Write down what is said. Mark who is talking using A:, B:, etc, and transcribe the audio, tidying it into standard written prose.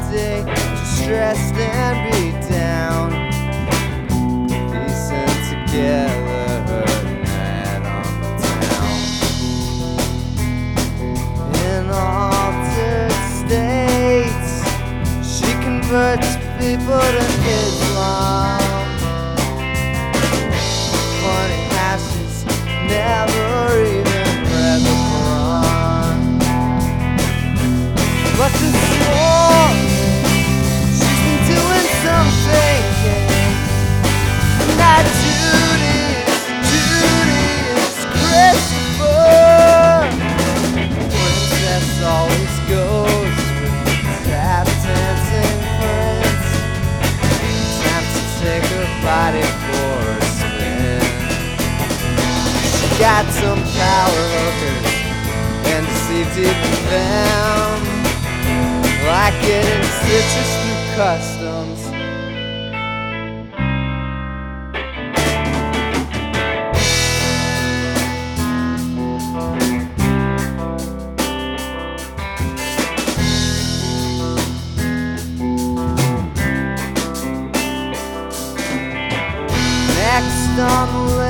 A: stay stressed and beat down, piecing together her night on the town. In altered states, she converts people to Islam. Funny how she's never even read the Quran. But this morning, she's been doing some thinking. Not Judas Christopher. Princess always goes with tap dancing prince. Time to take her body for a spin. She got some power hookers and deceived even them, like getting citrus through customs. Next on the list,